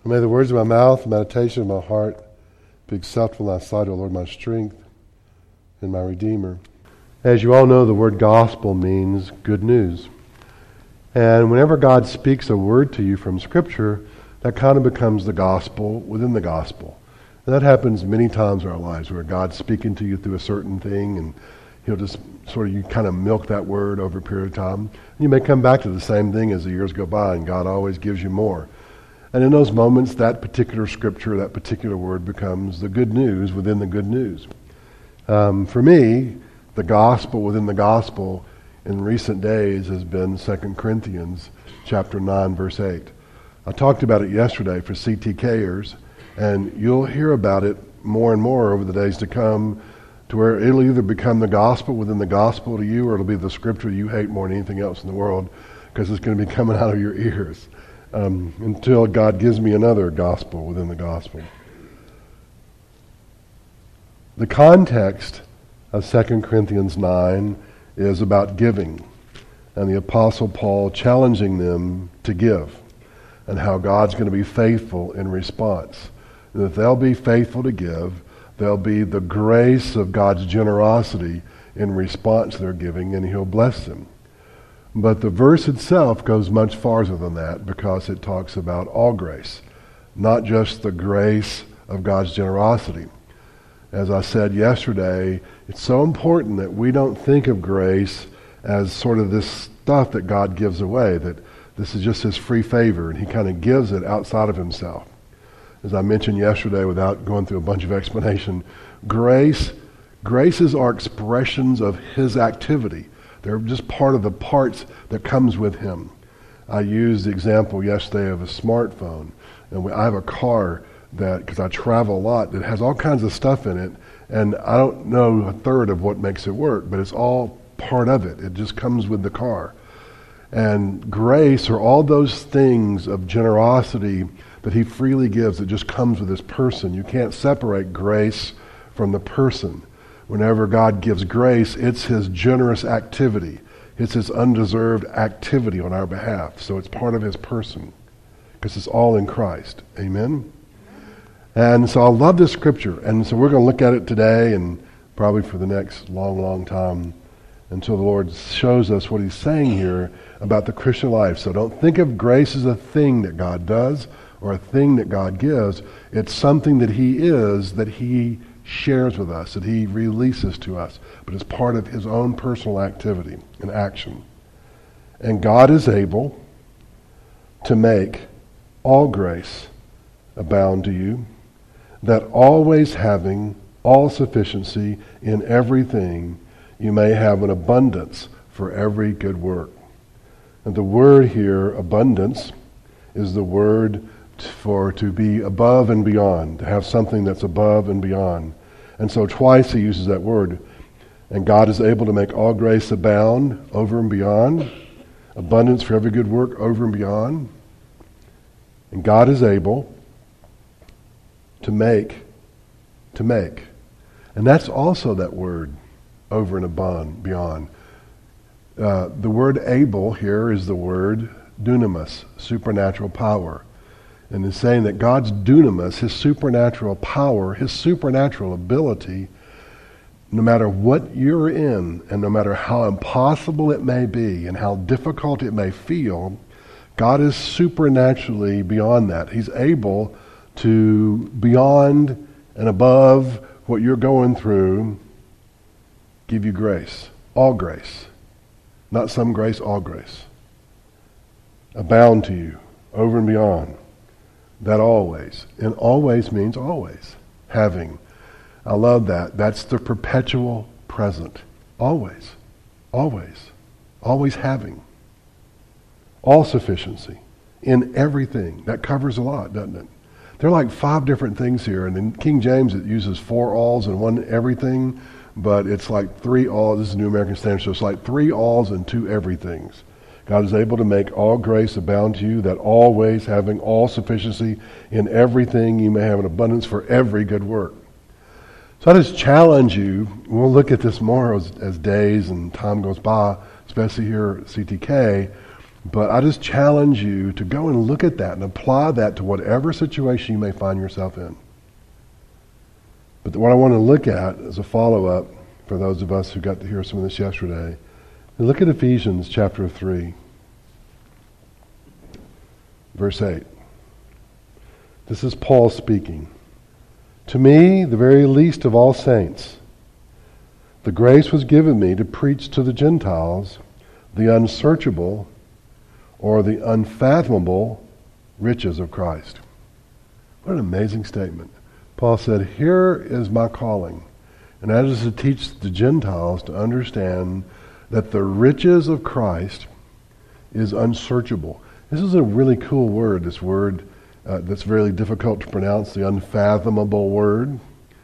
And may the words of my mouth, the meditation of my heart be acceptable in thy sight, O Lord, my strength and my Redeemer. As you all know, the word gospel means good news. And whenever God speaks a word to you from Scripture, that kind of becomes the gospel within the gospel. And that happens many times in our lives, where God's speaking to you through a certain thing, and He'll just sort of, you kind of milk that word over a period of time. And you may come back to the same thing as the years go by, and God always gives you more. And in those moments, that particular scripture, that particular word becomes the good news within the good news. For me, the gospel within the gospel in recent days has been 2 Corinthians chapter 9, verse 8. I talked about it yesterday for CTKers, and you'll hear about it more and more over the days to come, to where it'll either become the gospel within the gospel to you, or it'll be the scripture you hate more than anything else in the world, because it's going to be coming out of your ears. Until God gives me another gospel within the gospel. The context of 2 Corinthians 9 is about giving, and the Apostle Paul challenging them to give, and how God's going to be faithful in response. And if they'll be faithful to give, there'll be the grace of God's generosity in response to their giving, and He'll bless them. But the verse itself goes much farther than that, because it talks about all grace, not just the grace of God's generosity. As I said yesterday, it's so important that we don't think of grace as sort of this stuff that God gives away, that this is just His free favor, and He kind of gives it outside of Himself. As I mentioned yesterday, without going through a bunch of explanation, graces are expressions of His activity. They're just part of the parts that comes with Him. I used the example yesterday of a smartphone. And I have a car that, because I travel a lot, that has all kinds of stuff in it. And I don't know a third of what makes it work, but it's all part of it. It just comes with the car. And grace are all those things of generosity that He freely gives that just comes with His person. You can't separate grace from the person. Whenever God gives grace, it's His generous activity. It's His undeserved activity on our behalf. So it's part of His person, because it's all in Christ. Amen? And so I love this scripture. And so we're going to look at it today, and probably for the next long, long time, until the Lord shows us what He's saying here about the Christian life. So don't think of grace as a thing that God does, or a thing that God gives. It's something that He is, that He shares with us, that He releases to us, but it's part of His own personal activity and action. And God is able to make all grace abound to you, that always having all sufficiency in everything, you may have an abundance for every good work. And the word here, abundance, is the word for to be above and beyond, to have something that's above and beyond. And so twice he uses that word. And God is able to make all grace abound over and beyond, abundance for every good work over and beyond. And God is able to make. And that's also that word, over and beyond. The word able here is the word dunamis, supernatural power. And it's saying that God's dunamis, His supernatural power, His supernatural ability, no matter what you're in, and no matter how impossible it may be, and how difficult it may feel, God is supernaturally beyond that. He's able to, beyond and above what you're going through, give you grace. All grace. Not some grace, all grace. Abound to you, over and beyond. That always. And always means always. Having. I love that. That's the perpetual present. Always. Always. Always having. All sufficiency. In everything. That covers a lot, doesn't it? There are like 5 different things here. And in King James it uses 4 alls and 1 everything. But it's like 3 alls. This is New American Standard. So it's like 3 alls and 2 everythings. God is able to make all grace abound to you, that always having all sufficiency in everything, you may have an abundance for every good work. So I just challenge you, we'll look at this more as days and time goes by, especially here at CTK, But I just challenge you to go and look at that and apply that to whatever situation you may find yourself in. But what I want to look at as a follow-up for those of us who got to hear some of this yesterday, look at Ephesians chapter 3, verse 8. This is Paul speaking. To me, the very least of all saints, the grace was given me to preach to the Gentiles the unsearchable or the unfathomable riches of Christ. What an amazing statement. Paul said, here is my calling, and that is to teach the Gentiles to understand that the riches of Christ is unsearchable. This is a really cool word, this word that's very difficult to pronounce, the unfathomable word.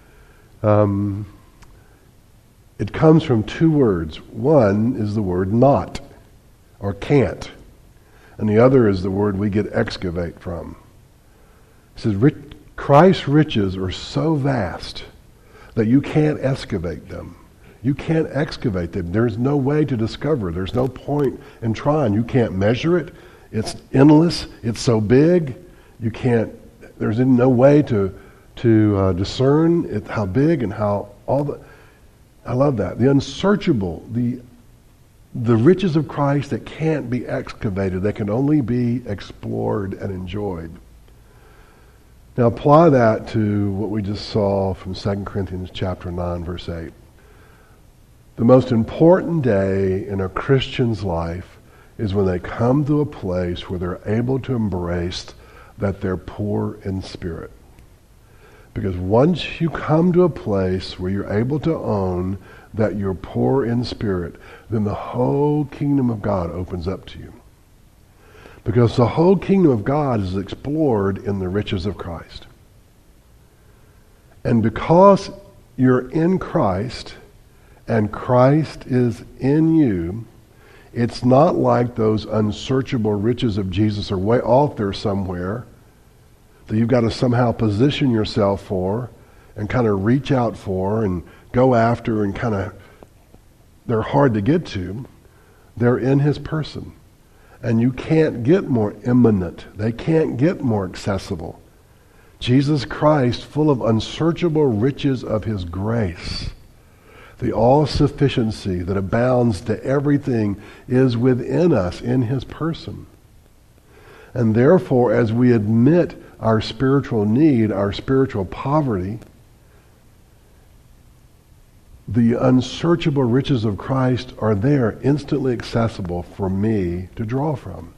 It comes from two words. One is the word not, or can't, and the other is the word we get excavate from. It says, Christ's riches are so vast that you can't excavate them. You can't excavate them. There's no way to discover. There's no point in trying. You can't measure it. It's endless. It's so big. You can't. There's no way to discern how big and how all the. I love that. The unsearchable, the riches of Christ that can't be excavated. They can only be explored and enjoyed. Now apply that to what we just saw from 2 Corinthians chapter 9, verse 8. The most important day in a Christian's life is when they come to a place where they're able to embrace that they're poor in spirit. Because once you come to a place where you're able to own that you're poor in spirit, then the whole kingdom of God opens up to you. Because the whole kingdom of God is explored in the riches of Christ. And because you're in Christ, and Christ is in you, it's not like those unsearchable riches of Jesus are way off there somewhere that you've got to somehow position yourself for and kind of reach out for and go after and kind of, they're hard to get to. They're in his person. And you can't get more imminent. They can't get more accessible. Jesus Christ, full of unsearchable riches of his grace, the all-sufficiency that abounds to everything, is within us in his person. And therefore, as we admit our spiritual need, our spiritual poverty, the unsearchable riches of Christ are there, instantly accessible for me to draw from.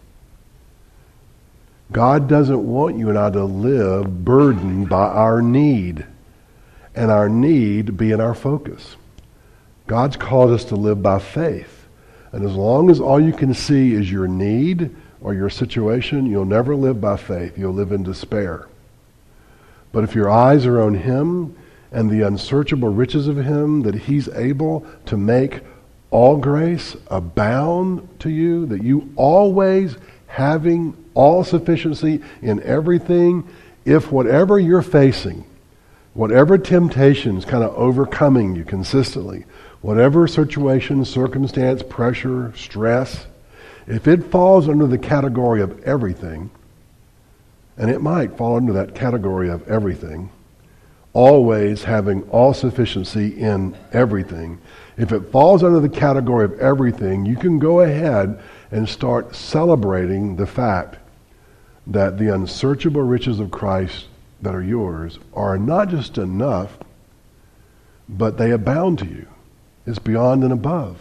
God doesn't want you and I to live burdened by our need, and our need being our focus. God's called us to live by faith. And as long as all you can see is your need or your situation, you'll never live by faith. You'll live in despair. But if your eyes are on him and the unsearchable riches of him, that he's able to make all grace abound to you, that you always having all sufficiency in everything, if whatever you're facing, whatever temptations kind of overcoming you consistently, whatever situation, circumstance, pressure, stress, if it falls under the category of everything, and it might fall under that category of everything, always having all sufficiency in everything, if it falls under the category of everything, you can go ahead and start celebrating the fact that the unsearchable riches of Christ that are yours are not just enough, but they abound to you. It's beyond and above.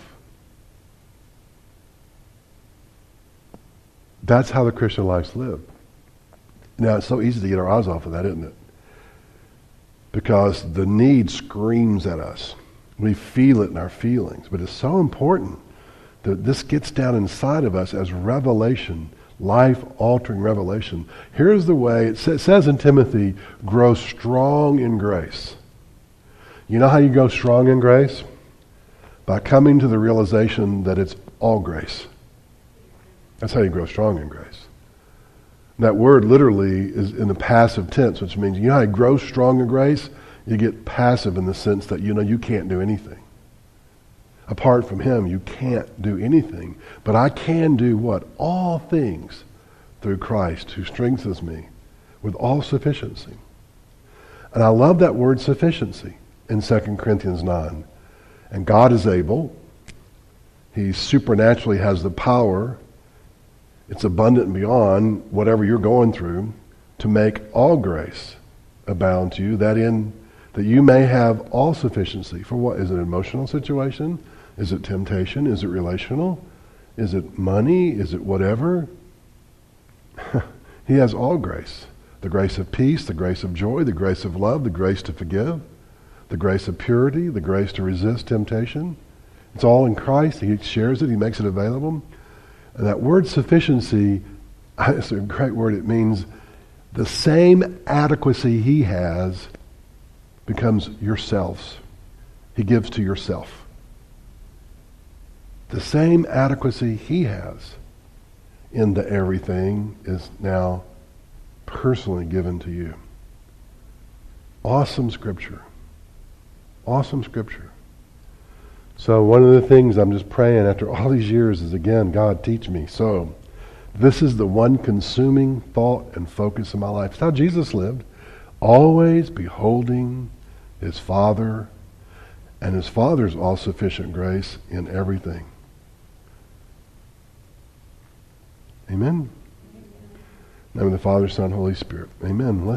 That's how the Christian life's lived. Now, it's so easy to get our eyes off of that, isn't it? Because the need screams at us. We feel it in our feelings. But it's so important that this gets down inside of us as revelation, life-altering revelation. Here's the way, it says in Timothy, grow strong in grace. You know how you grow strong in grace? By coming to the realization that it's all grace. That's how you grow strong in grace. That word literally is in the passive tense, which means, you know how you grow strong in grace? You get passive in the sense that you know you can't do anything. Apart from him, you can't do anything. But I can do what? All things through Christ who strengthens me with all sufficiency. And I love that word sufficiency in 2 Corinthians 9. And God is able. He supernaturally has the power. It's abundant and beyond whatever you're going through to make all grace abound to you, that you may have all sufficiency. For what? Is it an emotional situation? Is it temptation? Is it relational? Is it money? Is it whatever? He has all grace. The grace of peace, the grace of joy, the grace of love, the grace to forgive, the grace of purity, the grace to resist temptation. It's all in Christ. He shares it. He makes it available. And that word sufficiency, it's a great word. It means the same adequacy he has becomes yourselves. He gives to yourself. The same adequacy he has in the everything is now personally given to you. Awesome scripture. Awesome scripture. So one of the things I'm just praying after all these years is, again, God, teach me. So this is the one consuming thought and focus of my life. It's how Jesus lived. Always beholding his Father and his Father's all-sufficient grace in everything. Amen. In the name of the Father, Son, Holy Spirit. Amen.